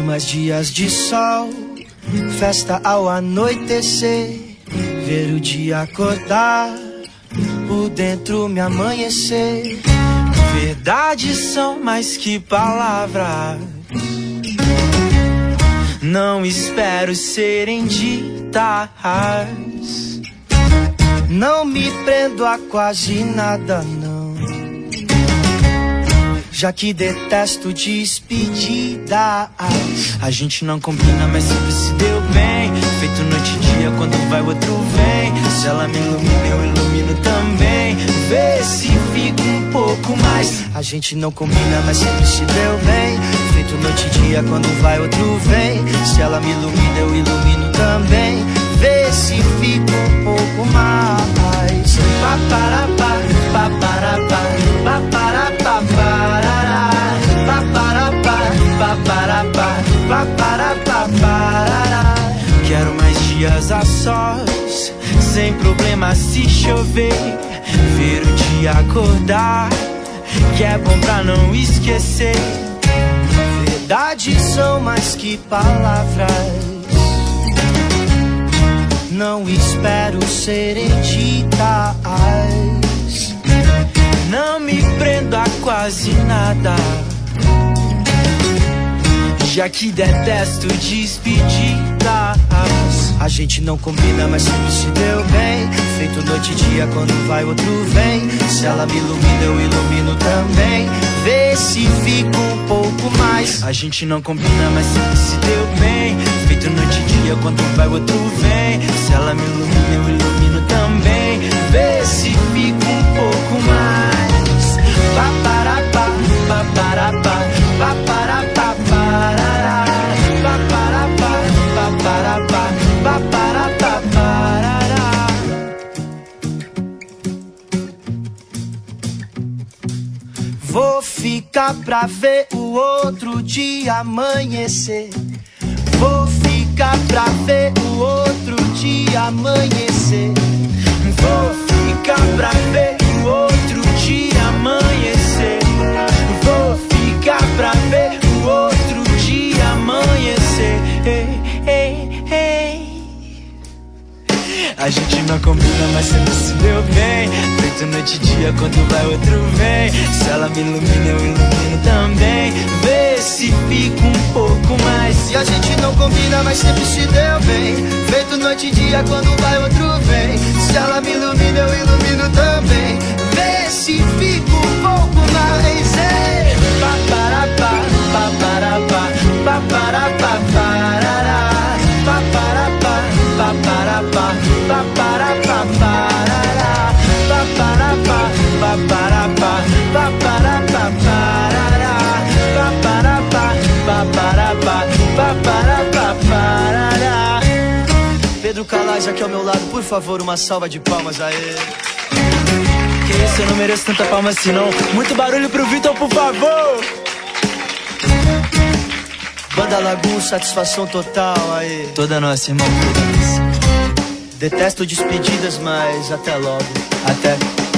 mais dias de sol, festa ao anoitecer, ver o dia acordar, por dentro me amanhecer. Verdades são mais que palavras, não espero serem ditas. Não me prendo a quase nada, não, já que detesto despedidas. A gente não combina, mas sempre se deu bem, feito noite e dia, quando vai o outro vem. Se ela me ilumina, eu ilumino também, vê se fica um pouco mais. A gente não combina, mas sempre se deu bem, feito noite e dia, quando vai outro vem. Se ela me ilumina, eu ilumino também, vê se fica um pouco mais. Paparapá, paparapá, paparapá, parará. Paparapá, paparapá, paparapá, parará. Quero mais dias a sós, sem problema se chover, ver o dia acordar, que é bom pra não esquecer. Verdades são mais que palavras, não espero serem ditas. Não me prendo a quase nada, já que detesto despedidas. A gente não combina, mas sempre se deu bem, feito noite e dia, quando vai outro vem. Se ela me ilumina, eu ilumino também, vê se fica um pouco mais. A gente não combina, mas sempre se deu bem, feito noite e dia, quando vai outro vem. Se ela me ilumina, eu ilumino também, vê se fica um pouco mais. Paparapá, paparapá, paparapá, parará. Paparapá, paparapá, paparapá, parará. Vou ficar pra ver o outro dia amanhecer, vou ficar pra ver o outro dia amanhecer, vou ficar pra ver o outro dia amanhecer, vou ficar pra ver o outro dia amanhecer. Ei, ei, ei. A gente não combina, mas sempre se deu bem, feito noite e dia, quando vai outro vem. Se ela me ilumina, eu ilumino também, vê se fica um pouco mais. E a gente não combina, mas sempre se deu bem, feito noite e dia, quando vai outro vem. Se ela me ilumina, eu ilumino também, vê se fica um pouco mais. Ei, paparapá, paparapá, paparapá, parará. Paparapá, paparapá, paparapá, parará. Paparapá, paparapá, paparapá, parará. Paparapá, paparapá, paparapá, parará. Pedro Calais aqui ao meu lado, por favor, uma salva de palmas a ele. Que isso, eu não mereço tanta palma assim não. Muito barulho pro Vitor, por favor. Banda Lagoon, satisfação total aí. Toda nossa, irmão. Detesto despedidas, mas até logo. Até.